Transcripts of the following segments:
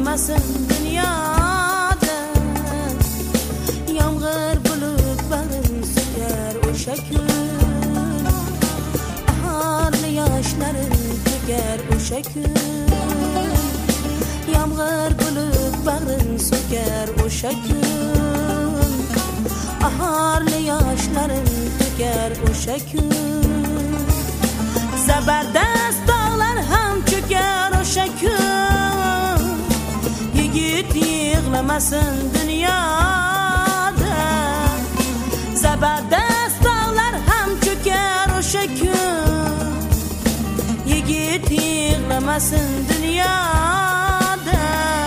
yig'lamasin dunyoda. Yomg'ir bulut bag'rin so'kar o'sha kun, bahorli yoshlarim to'kar o'sha kun. Yomg'ir bulut bag'rin so'kar o'sha kun, bahorli yoshlarim to'kar o'sha kun. Zabardast dog'lar ham cho'kar o'sha kun. Yigit yig'lamasin dunyoda. Zabardast dog'lar ham cho'kar o'sha kun. Yigit yig'lamasin dunyoda.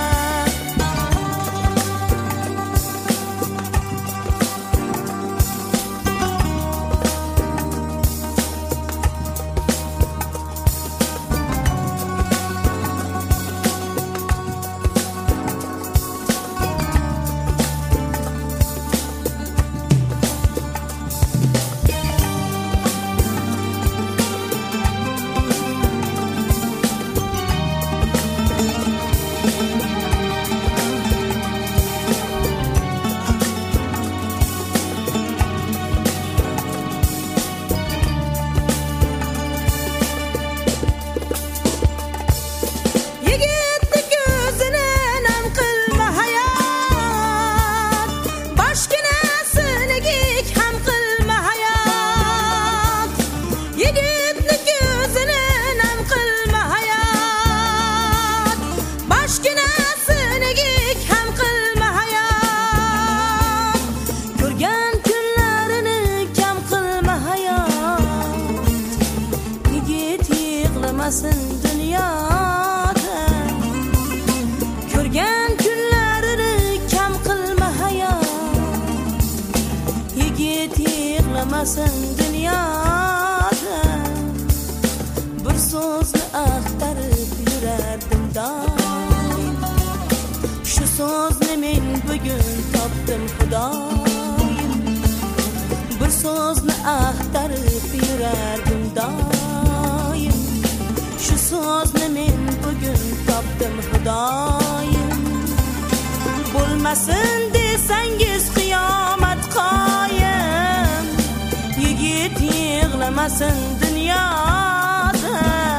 Dunyoda ko'rgan kunlarini kam qilma hayot. Yigit yig'lamasin dunyoda. Bir so'zni axtarib yurardim doim. Shu so'zni men bugun topdim xudoyim. Bir so'zni axtarib yurardim doim. Shu so'zni men bugun topdim xudoyim. Bo'lmasin desangiz qiyomat qoyim. Yigit yig'lamasin dunyoda.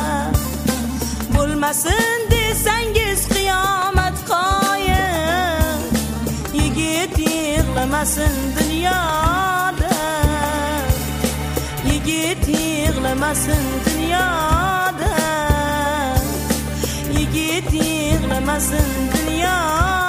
Bo'lmasin desangiz qiyomat qoyim. Yigit yig'lamasin dunyoda. Yigit yig'lamasin dunyoda. Yigit yig'lamasin dunyoda.